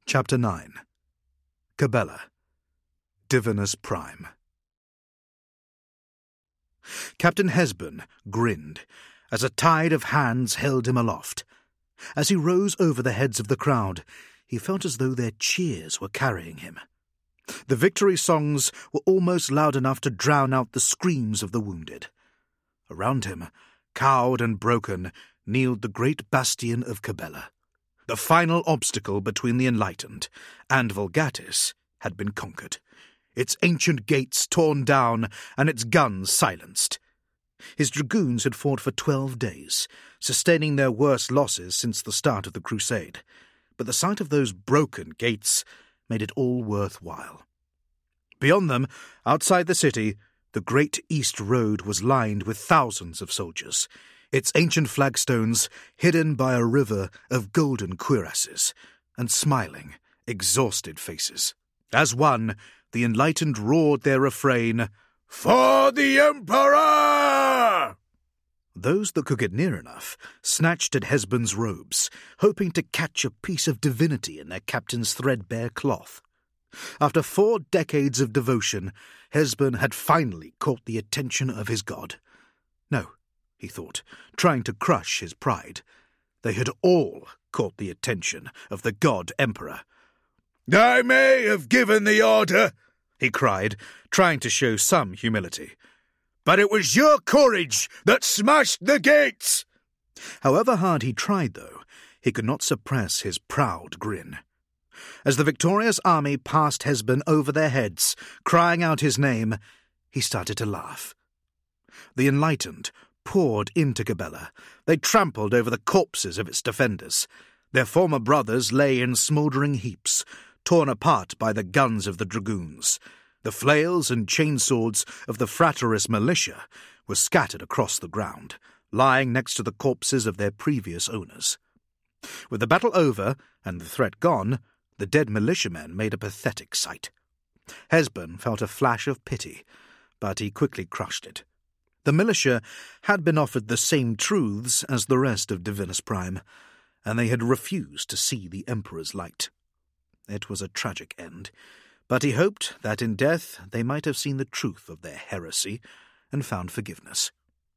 Chapter 9. Cabela, Divinus Prime. Captain Hesburn grinned as a tide of hands held him aloft. As he rose over the heads of the crowd, he felt as though their cheers were carrying him. The victory songs were almost loud enough to drown out the screams of the wounded. Around him, cowed and broken, kneeled the great bastion of Cabela. The final obstacle between the enlightened and Vulgatis had been conquered, its ancient gates torn down and its guns silenced. His dragoons had fought for 12 days, sustaining their worst losses since the start of the crusade, but the sight of those broken gates made it all worthwhile. Beyond them, outside the city, the Great East Road was lined with thousands of soldiers, its ancient flagstones hidden by a river of golden cuirasses and smiling, exhausted faces. As one, the enlightened roared their refrain, "For the Emperor!" Those that could get near enough snatched at Hesburn's robes, hoping to catch a piece of divinity in their captain's threadbare cloth. After 4 decades of devotion, Hesburn had finally caught the attention of his god. No, he thought, trying to crush his pride. They had all caught the attention of the god Emperor. "I may have given the order," he cried, trying to show some humility, "but it was your courage that smashed the gates!" However hard he tried, though, he could not suppress his proud grin. As the victorious army passed Hesburn over their heads, crying out his name, he started to laugh. The enlightened poured into Cabela. They trampled over the corpses of its defenders. Their former brothers lay in smouldering heaps, torn apart by the guns of the dragoons. The flails and chainswords of the Fraterus militia were scattered across the ground, lying next to the corpses of their previous owners. With the battle over and the threat gone, the dead militiamen made a pathetic sight. Hesburn felt a flash of pity, but he quickly crushed it. The militia had been offered the same truths as the rest of Divinus Prime, and they had refused to see the Emperor's light. It was a tragic end, but he hoped that in death they might have seen the truth of their heresy and found forgiveness.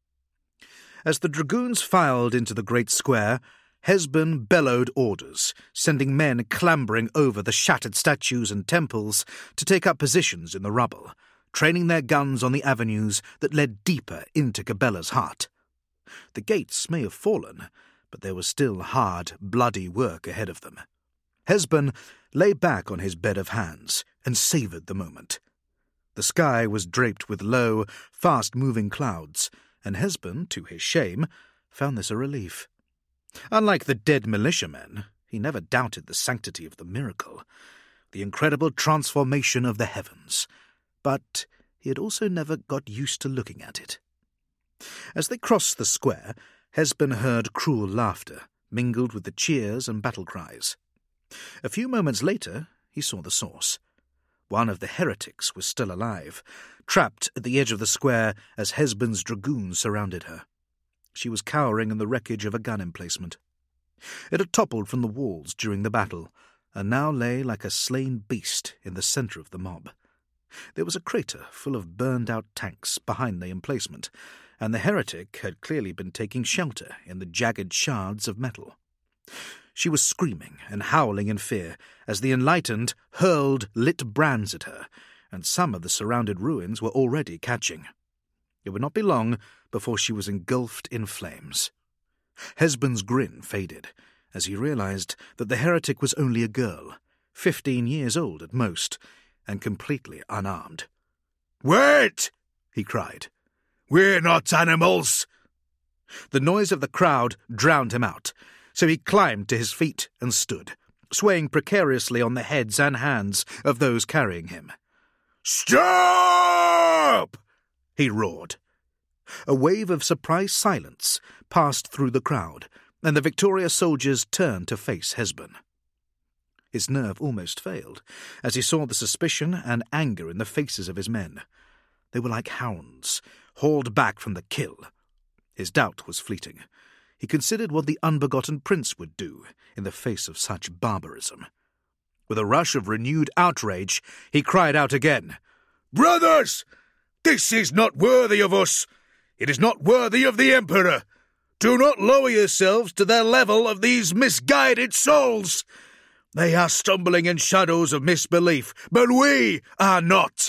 As the dragoons filed into the great square, Hesburn bellowed orders, sending men clambering over the shattered statues and temples to take up positions in the rubble, training their guns on the avenues that led deeper into Cabela's heart. The gates may have fallen, but there was still hard, bloody work ahead of them. Hesburn lay back on his bed of hands and savoured the moment. The sky was draped with low, fast-moving clouds, and Hesburn, to his shame, found this a relief. Unlike the dead militiamen, he never doubted the sanctity of the miracle, the incredible transformation of the heavens, but he had also never got used to looking at it. As they crossed the square, Hesburn heard cruel laughter, mingled with the cheers and battle cries. A few moments later, he saw the source. One of the heretics was still alive, trapped at the edge of the square as Hesburn's dragoons surrounded her. She was cowering in the wreckage of a gun emplacement. It had toppled from the walls during the battle, and now lay like a slain beast in the centre of the mob. There was a crater full of burned-out tanks behind the emplacement, and the heretic had clearly been taking shelter in the jagged shards of metal. She was screaming and howling in fear as the enlightened hurled lit brands at her, and some of the surrounded ruins were already catching. It would not be long before she was engulfed in flames. Hesburn's grin faded as he realized that the heretic was only a girl, 15 years old at most, and completely unarmed. "Wait!" he cried. "We're not animals!" The noise of the crowd drowned him out, so he climbed to his feet and stood, swaying precariously on the heads and hands of those carrying him. "Stop!" he roared. A wave of surprised silence passed through the crowd, and the victorious soldiers turned to face Hesburn. His nerve almost failed as he saw the suspicion and anger in the faces of his men. They were like hounds, hauled back from the kill. His doubt was fleeting. He considered what the unbegotten prince would do in the face of such barbarism. With a rush of renewed outrage, he cried out again, "Brothers! This is not worthy of us! It is not worthy of the Emperor! Do not lower yourselves to the level of these misguided souls! They are stumbling in shadows of misbelief, but we are not!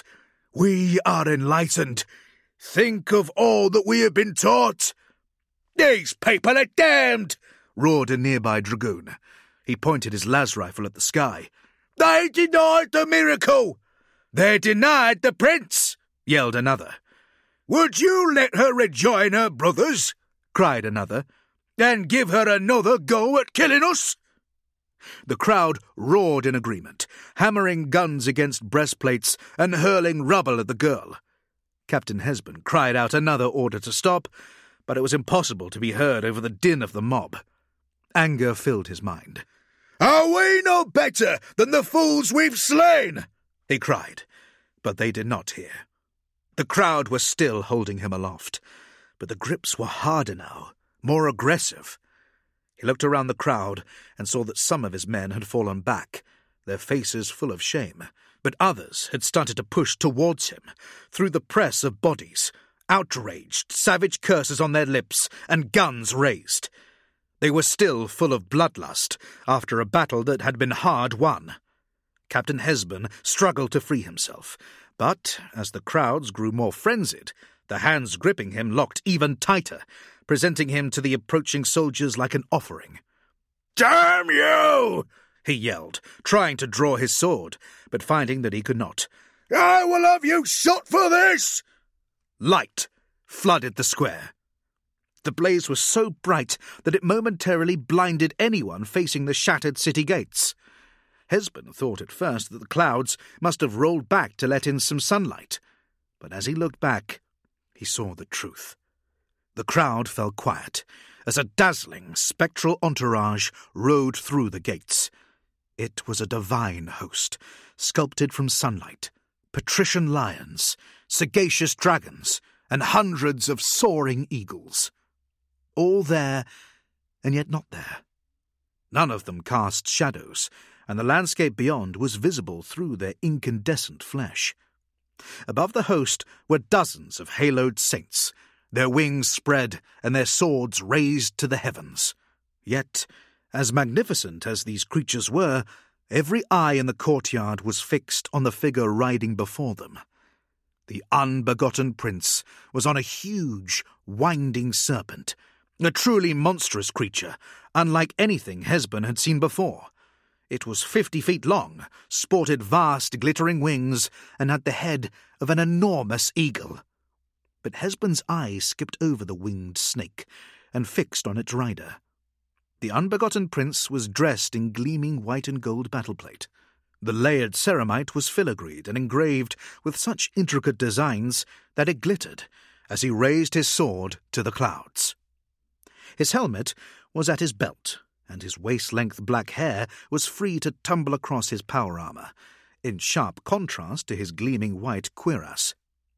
We are enlightened! Think of all that we have been taught!" "These people are damned!" roared a nearby dragoon. He pointed his las rifle at the sky. "They denied the miracle!" "They denied the prince!" yelled another. "Would you let her rejoin her brothers?" cried another, "and give her another go at killing us?" The crowd roared in agreement, hammering guns against breastplates and hurling rubble at the girl. Captain Hesburn cried out another order to stop, but it was impossible to be heard over the din of the mob. Anger filled his mind. "Are we no better than the fools we've slain?" he cried, but they did not hear. The crowd was still holding him aloft, but the grips were harder now, more aggressive. He looked around the crowd and saw that some of his men had fallen back, their faces full of shame, but others had started to push towards him, through the press of bodies, outraged, savage curses on their lips, and guns raised. They were still full of bloodlust after a battle that had been hard won. Captain Hesburn struggled to free himself, but as the crowds grew more frenzied, the hands gripping him locked even tighter, presenting him to the approaching soldiers like an offering. "Damn you!" he yelled, trying to draw his sword, but finding that he could not. "I will have you shot for this!" Light flooded the square. The blaze was so bright that it momentarily blinded anyone facing the shattered city gates. Hesburn thought at first that the clouds must have rolled back to let in some sunlight, but as he looked back, he saw the truth. The crowd fell quiet as a dazzling, spectral entourage rode through the gates. It was a divine host, sculpted from sunlight, patrician lions, sagacious dragons, and hundreds of soaring eagles. All there, and yet not there. None of them cast shadows, and the landscape beyond was visible through their incandescent flesh. Above the host were dozens of haloed saints, their wings spread and their swords raised to the heavens. Yet, as magnificent as these creatures were, every eye in the courtyard was fixed on the figure riding before them. The unbegotten prince was on a huge, winding serpent, a truly monstrous creature, unlike anything Hesburn had seen before. It was 50 feet long, sported vast glittering wings, and had the head of an enormous eagle. But Hesburn's eye skipped over the winged snake and fixed on its rider. The unbegotten prince was dressed in gleaming white and gold battleplate. The layered ceramite was filigreed and engraved with such intricate designs that it glittered as he raised his sword to the clouds. His helmet was at his belt, and his waist-length black hair was free to tumble across his power armor, in sharp contrast to his gleaming white cuirass.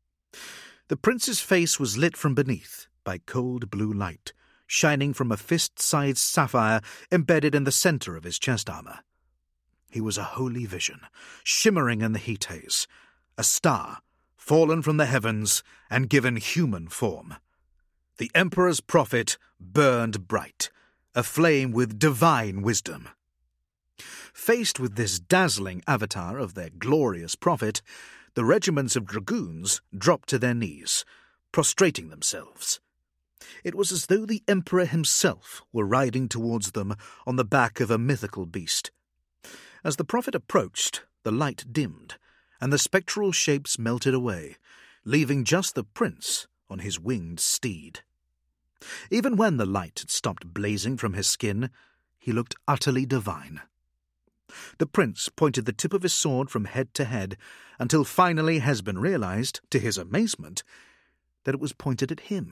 The prince's face was lit from beneath by cold blue light, shining from a fist-sized sapphire embedded in the center of his chest armor. He was a holy vision, shimmering in the heat haze, a star, fallen from the heavens and given human form. The Emperor's prophet burned bright, aflame with divine wisdom. Faced with this dazzling avatar of their glorious prophet, the regiments of dragoons dropped to their knees, prostrating themselves. It was as though the Emperor himself were riding towards them on the back of a mythical beast. As the prophet approached, the light dimmed, and the spectral shapes melted away, leaving just the prince on his winged steed. Even when the light had stopped blazing from his skin, he looked utterly divine. The prince pointed the tip of his sword from head to head, until finally Hesburn realized, to his amazement, that it was pointed at him.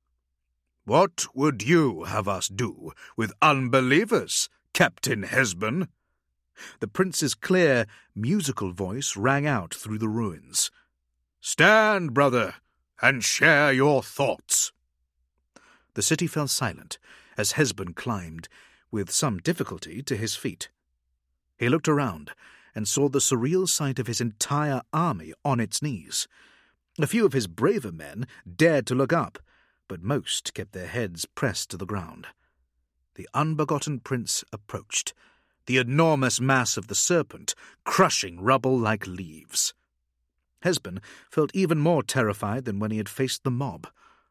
"What would you have us do with unbelievers, Captain Hesburn?" The prince's clear, musical voice rang out through the ruins. "Stand, brother, and share your thoughts." The city fell silent as Hesburn climbed, with some difficulty, to his feet. He looked around and saw the surreal sight of his entire army on its knees. A few of his braver men dared to look up, but most kept their heads pressed to the ground. The unbegotten prince approached, the enormous mass of the serpent crushing rubble like leaves. Hesben felt even more terrified than when he had faced the mob.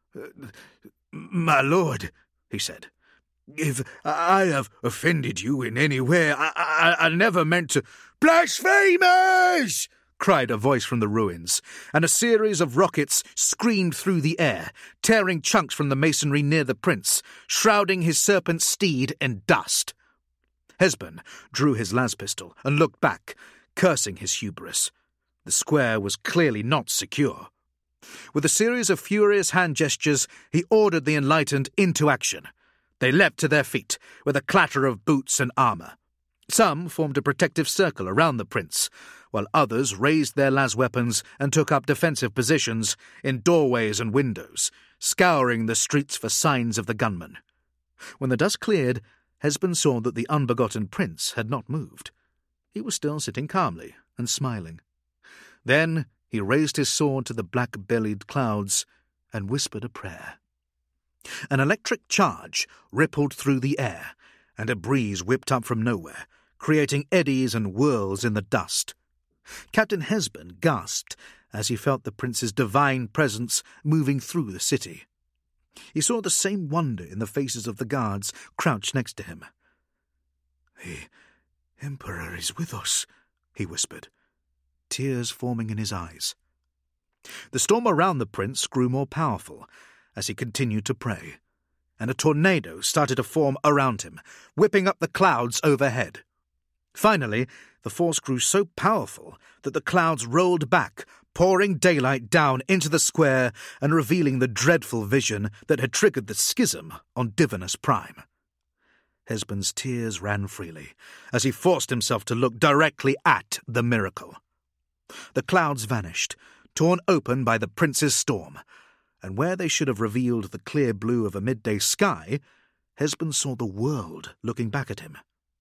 "My lord," he said, "if I have offended you in any way, I never meant to—" "Blasphemers!" cried a voice from the ruins, and a series of rockets screamed through the air, tearing chunks from the masonry near the prince, shrouding his serpent steed in dust. Hesben drew his las pistol and looked back, cursing his hubris. The square was clearly not secure. With a series of furious hand gestures, he ordered the enlightened into action. They leapt to their feet, with a clatter of boots and armour. Some formed a protective circle around the prince, while others raised their las weapons and took up defensive positions in doorways and windows, scouring the streets for signs of the gunmen. When the dust cleared, Hesben saw that the unbegotten prince had not moved. He was still sitting calmly and smiling. Then he raised his sword to the black-bellied clouds and whispered a prayer. An electric charge rippled through the air, and a breeze whipped up from nowhere, creating eddies and whirls in the dust. Captain Hesben gasped as he felt the prince's divine presence moving through the city. He saw the same wonder in the faces of the guards crouched next to him. "The Emperor is with us," he whispered, tears forming in his eyes. The storm around the prince grew more powerful as he continued to pray, and a tornado started to form around him, whipping up the clouds overhead. Finally, the force grew so powerful that the clouds rolled back, pouring daylight down into the square and revealing the dreadful vision that had triggered the schism on Divinus Prime. Hesben's tears ran freely as he forced himself to look directly at the miracle. The clouds vanished, torn open by the prince's storm, and where they should have revealed the clear blue of a midday sky, Hesben saw the world looking back at him.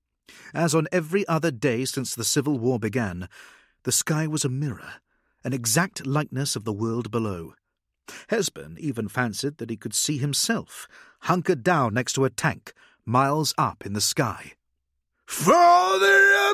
As on every other day since the Civil War began, the sky was a mirror, an exact likeness of the world below. Hesben even fancied that he could see himself, hunkered down next to a tank, miles up in the sky. "For the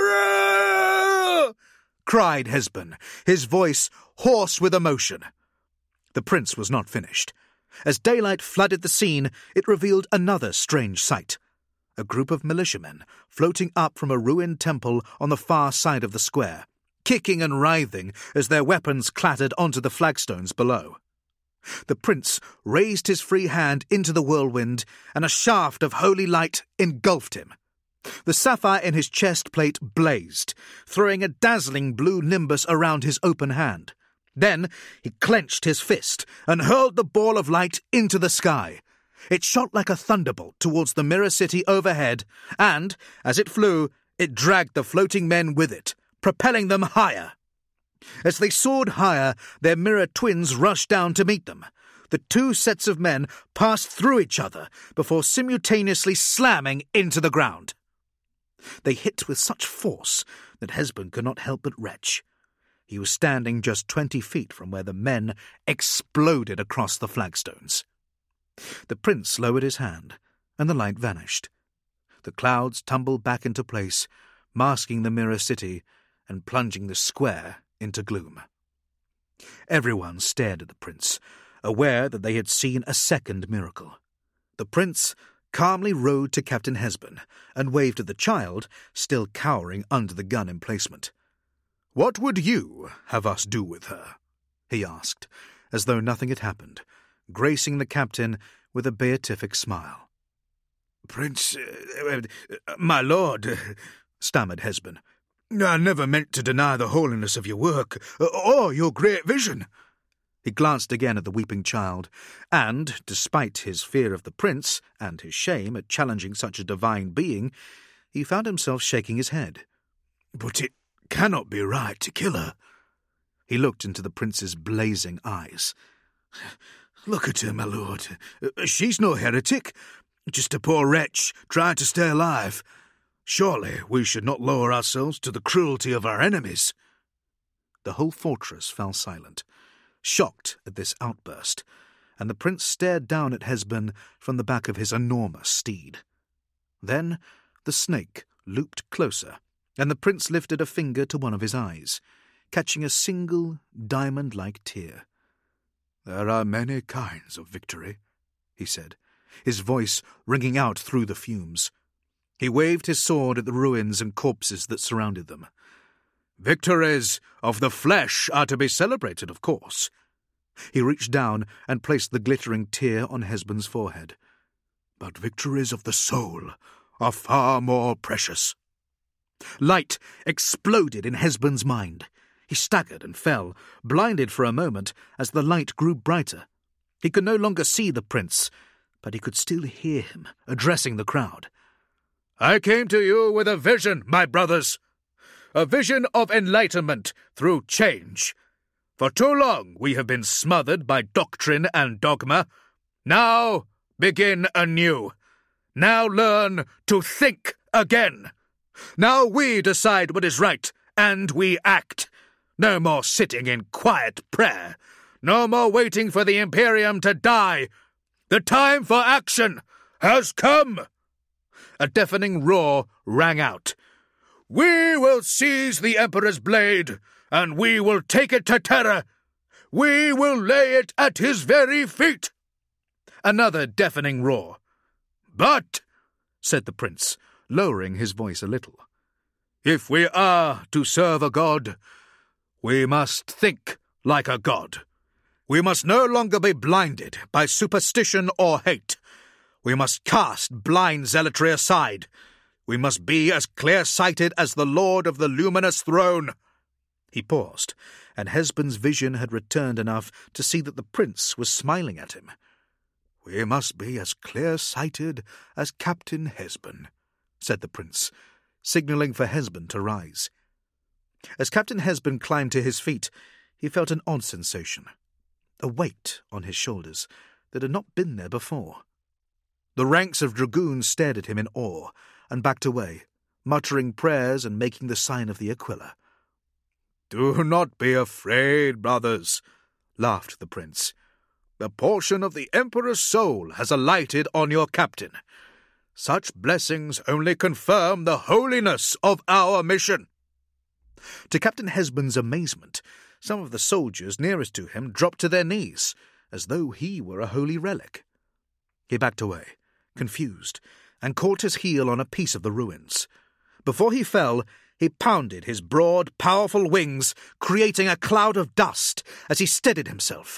Emperor!" cried Hesben, his voice hoarse with emotion. The prince was not finished. As daylight flooded the scene, it revealed another strange sight. A group of militiamen floating up from a ruined temple on the far side of the square, kicking and writhing as their weapons clattered onto the flagstones below. The prince raised his free hand into the whirlwind, and a shaft of holy light engulfed him. The sapphire in his chest plate blazed, throwing a dazzling blue nimbus around his open hand. Then he clenched his fist and hurled the ball of light into the sky. It shot like a thunderbolt towards the mirror city overhead, and, as it flew, it dragged the floating men with it, propelling them higher. As they soared higher, their mirror twins rushed down to meet them. The two sets of men passed through each other before simultaneously slamming into the ground. They hit with such force that Hesben could not help but retch. He was standing just 20 feet from where the men exploded across the flagstones. The prince lowered his hand, and the light vanished. The clouds tumbled back into place, masking the mirror city and plunging the square into gloom. Everyone stared at the prince, aware that they had seen a second miracle. The prince calmly rode to Captain Hesben and waved at the child, still cowering under the gun emplacement. "What would you have us do with her?" he asked, as though nothing had happened, gracing the captain with a beatific smile. "Prince, my lord," stammered Hesben, "I never meant to deny the holiness of your work, or your great vision." He glanced again at the weeping child, and, despite his fear of the prince and his shame at challenging such a divine being, he found himself shaking his head. "But it cannot be right to kill her." He looked into the prince's blazing eyes. "Look at her, my lord. She's no heretic, just a poor wretch trying to stay alive. Surely we should not lower ourselves to the cruelty of our enemies. The whole fortress fell silent, shocked at this outburst, and the prince stared down at Hesben from the back of his enormous steed. Then the snake looped closer, and the prince lifted a finger to one of his eyes, catching a single diamond-like tear. "There are many kinds of victory," he said, his voice ringing out through the fumes. He waved his sword at the ruins and corpses that surrounded them. "Victories of the flesh are to be celebrated, of course." He reached down and placed the glittering tear on Hesben's forehead. "But victories of the soul are far more precious." Light exploded in Hesben's mind. He staggered and fell, blinded for a moment as the light grew brighter. He could no longer see the prince, but he could still hear him addressing the crowd. "I came to you with a vision, my brothers. A vision of enlightenment through change. For too long we have been smothered by doctrine and dogma. Now begin anew. Now learn to think again. Now we decide what is right, and we act. No more sitting in quiet prayer. No more waiting for the Imperium to die. The time for action has come." A deafening roar rang out. "We will seize the Emperor's blade, and we will take it to Terra. We will lay it at his very feet." Another deafening roar. "But," said the prince, lowering his voice a little, "if we are to serve a god, we must think like a god. We must no longer be blinded by superstition or hate. We must cast blind zealotry aside. We must be as clear-sighted as the Lord of the Luminous Throne." He paused, and Hesben's vision had returned enough to see that the prince was smiling at him. "We must be as clear-sighted as Captain Hesben," said the prince, signalling for Hesben to rise. As Captain Hesben climbed to his feet, he felt an odd sensation, a weight on his shoulders that had not been there before. The ranks of dragoons stared at him in awe and backed away, muttering prayers and making the sign of the Aquila. "Do not be afraid, brothers," laughed the prince. "The portion of the Emperor's soul has alighted on your captain. Such blessings only confirm the holiness of our mission." To Captain Hesben's amazement, some of the soldiers nearest to him dropped to their knees, as though he were a holy relic. He backed away, confused, and caught his heel on a piece of the ruins. Before he fell, he pounded his broad, powerful wings, creating a cloud of dust as he steadied himself.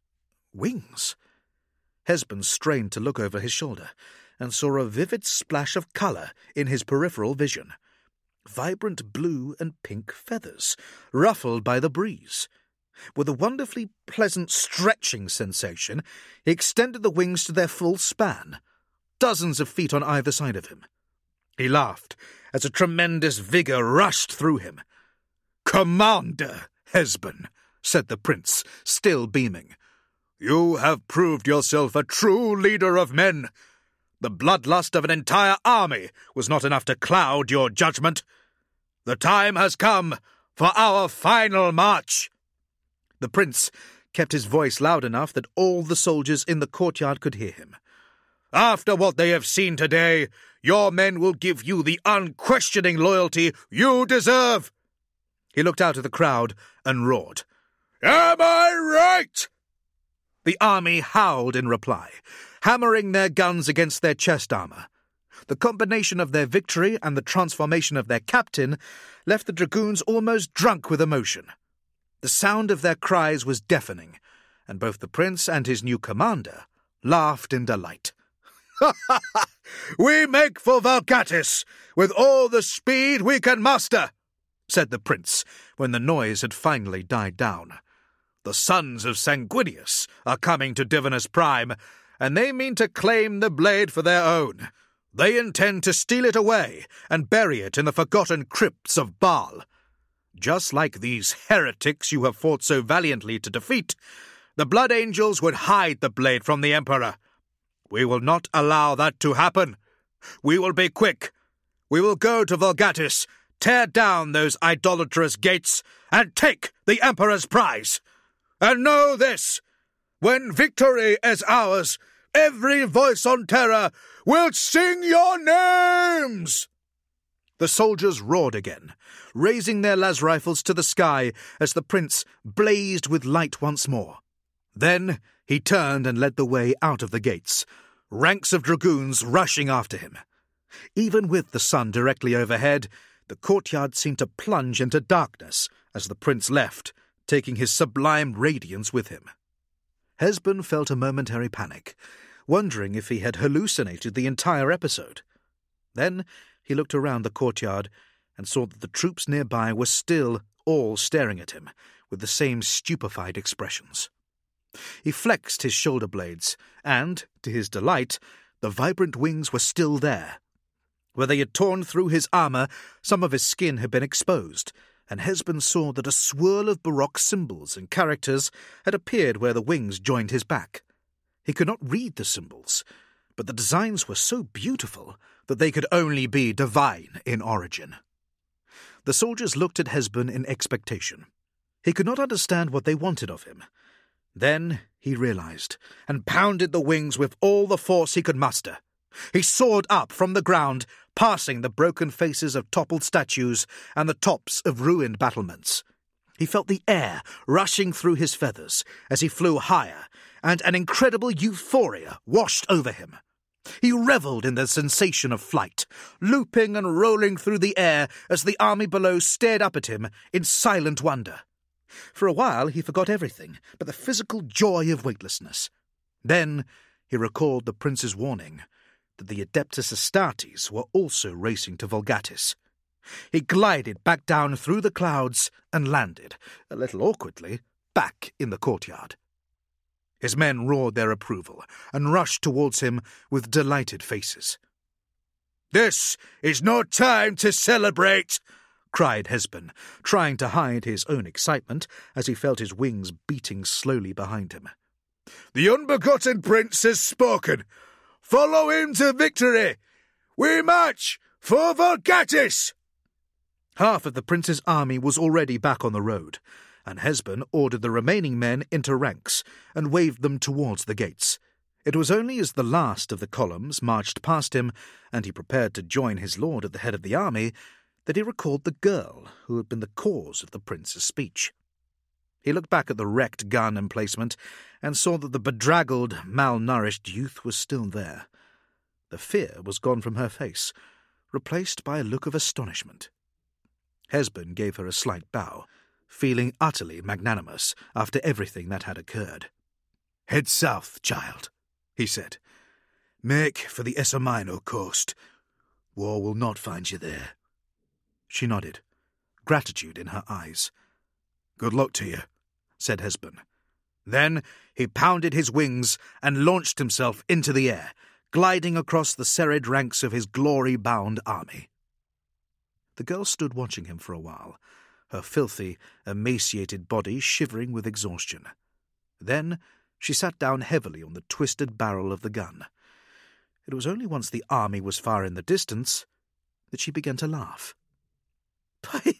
Wings? Hesben strained to look over his shoulder, and saw a vivid splash of colour in his peripheral vision. Vibrant blue and pink feathers, ruffled by the breeze. With a wonderfully pleasant stretching sensation, he extended the wings to their full span, dozens of feet on either side of him. He laughed as a tremendous vigour rushed through him. "Commander Hesben," said the prince, still beaming, "you have proved yourself a true leader of men. The bloodlust of an entire army was not enough to cloud your judgment. The time has come for our final march." The prince kept his voice loud enough that all the soldiers in the courtyard could hear him. "After what they have seen today, your men will give you the unquestioning loyalty you deserve." He looked out at the crowd and roared, "Am I right?" The army howled in reply, hammering their guns against their chest armour. The combination of their victory and the transformation of their captain left the dragoons almost drunk with emotion. The sound of their cries was deafening, and both the prince and his new commander laughed in delight. "We make for Valgatis with all the speed we can muster," said the prince when the noise had finally died down. "The sons of Sanguinius are coming to Divinus Prime, and they mean to claim the blade for their own. They intend to steal it away and bury it in the forgotten crypts of Baal. Just like these heretics you have fought so valiantly to defeat, the Blood Angels would hide the blade from the Emperor. We will not allow that to happen. We will be quick. We will go to Vulgatis, tear down those idolatrous gates, and take the Emperor's prize. And know this, when victory is ours, every voice on Terra will sing your names!" The soldiers roared again, raising their las rifles to the sky as the prince blazed with light once more. Then he turned and led the way out of the gates, ranks of dragoons rushing after him. Even with the sun directly overhead, the courtyard seemed to plunge into darkness as the prince left, taking his sublime radiance with him. Hesbon felt a momentary panic, wondering if he had hallucinated the entire episode. Then he looked around the courtyard and saw that the troops nearby were still all staring at him with the same stupefied expressions. He flexed his shoulder blades, and, to his delight, the vibrant wings were still there. Where they had torn through his armour, some of his skin had been exposed, and Hesbon saw that a swirl of Baroque symbols and characters had appeared where the wings joined his back. He could not read the symbols, but the designs were so beautiful that they could only be divine in origin. The soldiers looked at Hesbon in expectation. He could not understand what they wanted of him. Then he realized, and pounded the wings with all the force he could muster. He soared up from the ground, passing the broken faces of toppled statues and the tops of ruined battlements. He felt the air rushing through his feathers as he flew higher, and an incredible euphoria washed over him. He revelled in the sensation of flight, looping and rolling through the air as the army below stared up at him in silent wonder. For a while he forgot everything but the physical joy of weightlessness. Then he recalled the prince's warning that the Adeptus Astartes were also racing to Vulgatis. He glided back down through the clouds and landed, a little awkwardly, back in the courtyard. His men roared their approval and rushed towards him with delighted faces. "This is no time to celebrate!" cried Hesbon, trying to hide his own excitement as he felt his wings beating slowly behind him. "The unbegotten prince has spoken. Follow him to victory. We march for Vulgatis!" Half of the prince's army was already back on the road, and Hesbon ordered the remaining men into ranks and waved them towards the gates. It was only as the last of the columns marched past him, and he prepared to join his lord at the head of the army, that he recalled the girl who had been the cause of the prince's speech. He looked back at the wrecked gun emplacement and saw that the bedraggled, malnourished youth was still there. The fear was gone from her face, replaced by a look of astonishment. Hesbon gave her a slight bow, feeling utterly magnanimous after everything that had occurred. "Head south, child," he said. "Make for the Esamino coast. War will not find you there." She nodded, gratitude in her eyes. "Good luck to you," said Hesbon. Then he pounded his wings and launched himself into the air, gliding across the serried ranks of his glory-bound army. The girl stood watching him for a while, her filthy, emaciated body shivering with exhaustion. Then she sat down heavily on the twisted barrel of the gun. It was only once the army was far in the distance that she began to laugh. By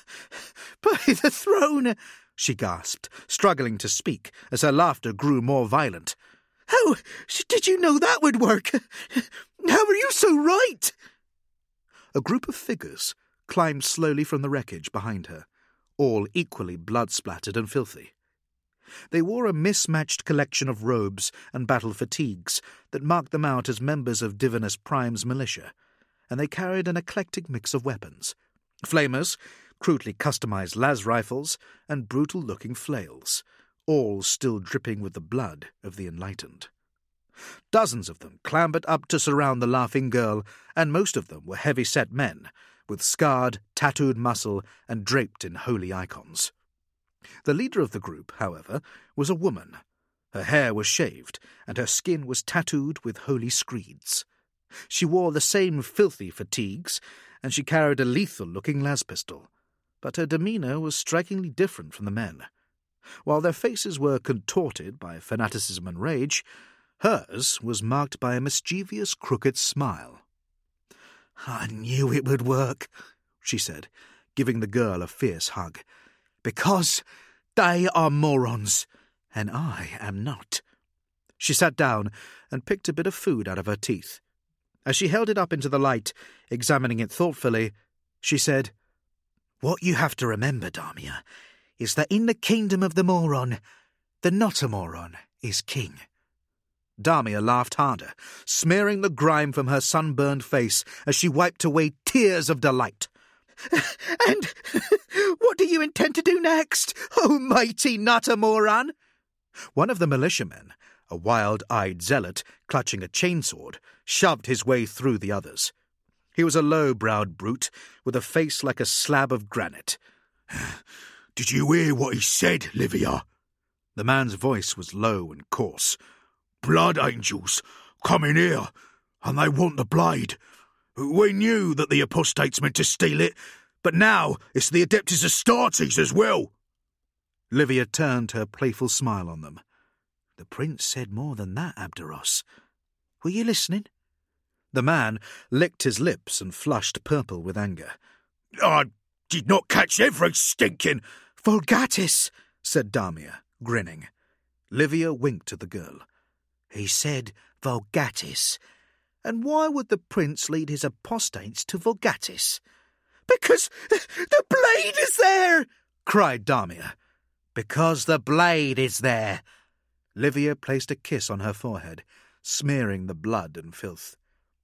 the throne!" she gasped, struggling to speak as her laughter grew more violent. "How did you know that would work? How were you so right?" A group of figures climbed slowly from the wreckage behind her, all equally blood-splattered and filthy. They wore a mismatched collection of robes and battle fatigues that marked them out as members of Divinus Prime's militia, and they carried an eclectic mix of weapons: flamers, crudely customized las rifles, and brutal-looking flails, all still dripping with the blood of the enlightened. Dozens of them clambered up to surround the laughing girl, and most of them were heavy-set men, with scarred, tattooed muscle and draped in holy icons. The leader of the group, however, was a woman. Her hair was shaved, and her skin was tattooed with holy screeds. She wore the same filthy fatigues, and she carried a lethal-looking las pistol, but her demeanour was strikingly different from the men. While their faces were contorted by fanaticism and rage, hers was marked by a mischievous, crooked smile. I knew it would work, she said, giving the girl a fierce hug. Because they are morons, and I am not. She sat down and picked a bit of food out of her teeth. As she held it up into the light, examining it thoughtfully, she said, What you have to remember, Damia, is that in the kingdom of the moron, the not-a-moron is king. Damia laughed harder, smearing the grime from her sunburned face as she wiped away tears of delight. And what do you intend to do next, oh mighty not-a-moron? One of the militiamen, a wild-eyed zealot clutching a chainsword, shoved his way through the others. He was a low-browed brute with a face like a slab of granite. Did you hear what he said, Livia? The man's voice was low and coarse. Blood angels come in here, and they want the blade. We knew that the apostates meant to steal it, but now it's the Adeptus Astartes as well. Livia turned her playful smile on them. The prince said more than that, Abderos. Were you listening? The man licked his lips and flushed purple with anger. I did not catch every stinking... Vulgatis, said Damia, grinning. Livia winked at the girl. He said Vulgatis. And why would the prince lead his apostates to Vulgatis? Because the blade is there, cried Damia. Because the blade is there. Livia placed a kiss on her forehead, smearing the blood and filth.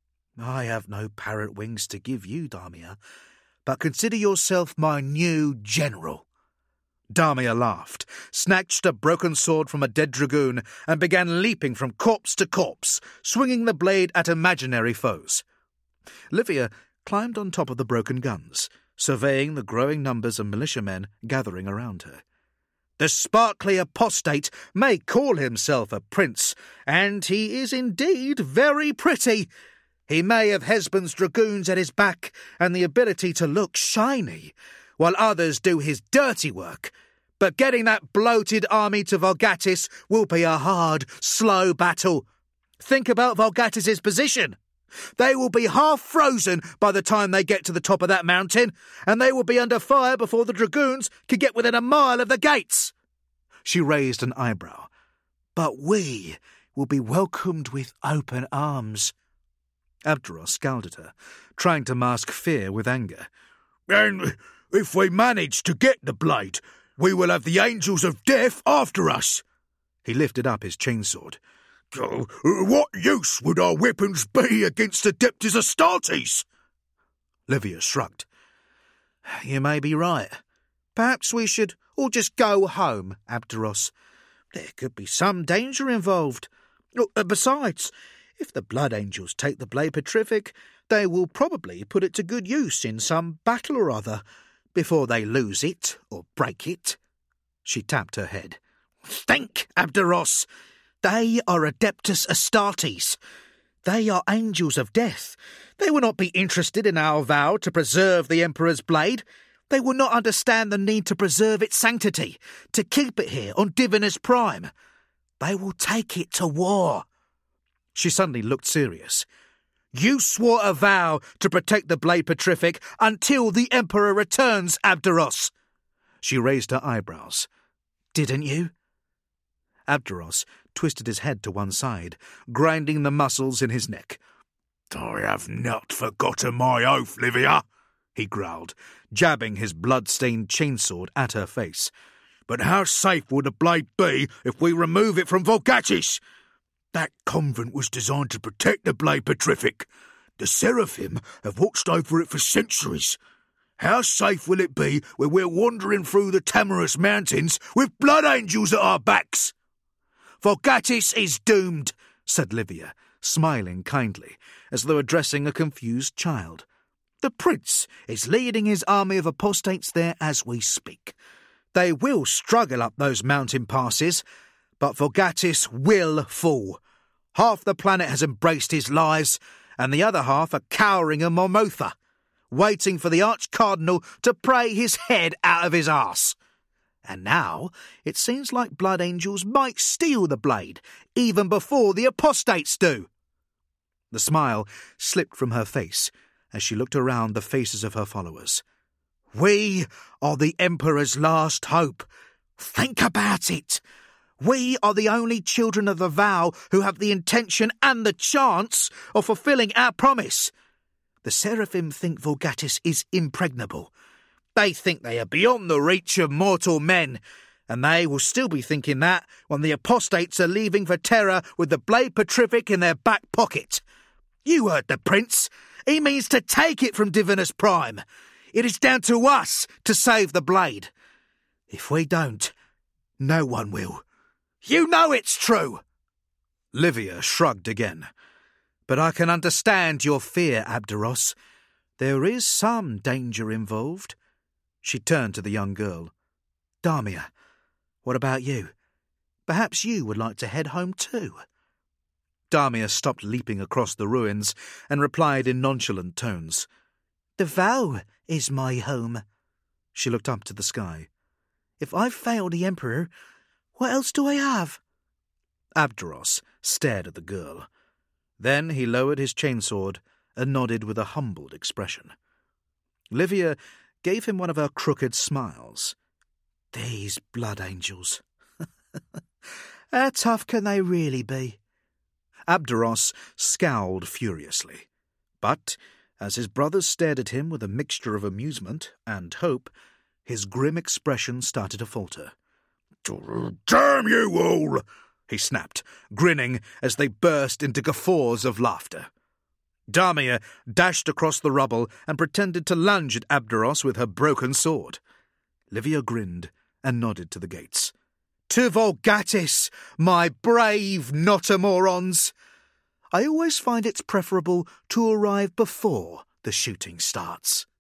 I have no parrot wings to give you, Damia, but consider yourself my new general. Damia laughed, snatched a broken sword from a dead dragoon, and began leaping from corpse to corpse, swinging the blade at imaginary foes. Livia climbed on top of the broken guns, surveying the growing numbers of militiamen gathering around her. The sparkly apostate may call himself a prince, and he is indeed very pretty. He may have Hesbon's dragoons at his back and the ability to look shiny, while others do his dirty work. But getting that bloated army to Vulgatis will be a hard, slow battle. Think about Vulgatis's position. They will be half frozen by the time they get to the top of that mountain, and they will be under fire before the dragoons can get within a mile of the gates. She raised an eyebrow. But we will be welcomed with open arms. Abderos scowled at her, trying to mask fear with anger. And if we manage to get the blade, we will have the angels of death after us. He lifted up his chainsword. What use would our weapons be against Adeptus Astartes? Livia shrugged. You may be right. Perhaps we should all just go home, Abderos. There could be some danger involved. Besides, if the Blood Angels take the blade petrific, they will probably put it to good use in some battle or other, before they lose it or break it. She tapped her head. Think, Abderos! They are Adeptus Astartes. They are angels of death. They will not be interested in our vow to preserve the Emperor's blade. They will not understand the need to preserve its sanctity, to keep it here on Divinus Prime. They will take it to war. She suddenly looked serious. You swore a vow to protect the blade petrific until the Emperor returns, Abderos. She raised her eyebrows. Didn't you? Abderos twisted his head to one side, grinding the muscles in his neck. I have not forgotten my oath, Livia, he growled, jabbing his blood-stained chainsword at her face. But how safe will the blade be if we remove it from Vulgatis? That convent was designed to protect the blade petrific. The Seraphim have watched over it for centuries. How safe will it be when we're wandering through the Tamarus Mountains with blood angels at our backs? Vulgatis is doomed, said Livia, smiling kindly, as though addressing a confused child. The prince is leading his army of apostates there as we speak. They will struggle up those mountain passes, but Vulgatis will fall. Half the planet has embraced his lies, and the other half are cowering in Mormotha, waiting for the Arch-Cardinal to pray his head out of his arse. And now it seems like blood angels might steal the blade, even before the apostates do. The smile slipped from her face, as she looked around the faces of her followers. We are the Emperor's last hope. Think about it. We are the only children of the vow who have the intention and the chance of fulfilling our promise. The Seraphim think Vorgatis is impregnable. They think they are beyond the reach of mortal men, and they will still be thinking that when the apostates are leaving for Terra with the blade petrific in their back pocket. You heard the prince. He means to take it from Divinus Prime. It is down to us to save the blade. If we don't, no one will. You know it's true. Livia shrugged again. But I can understand your fear, Abderos. There is some danger involved. She turned to the young girl. Damia, what about you? Perhaps you would like to head home too. Damia stopped leaping across the ruins and replied in nonchalant tones. The vow is my home. She looked up to the sky. If I fail the Emperor, what else do I have? Abderos stared at the girl. Then he lowered his chainsword and nodded with a humbled expression. Livia gave him one of her crooked smiles. These blood angels. How tough can they really be? Abderos scowled furiously. But, as his brothers stared at him with a mixture of amusement and hope, his grim expression started to falter. Damn you all! He snapped, grinning as they burst into guffaws of laughter. Damia dashed across the rubble and pretended to lunge at Abderos with her broken sword. Livia grinned and nodded to the gates. To Vorgatis, my brave Notamorons! I always find it's preferable to arrive before the shooting starts.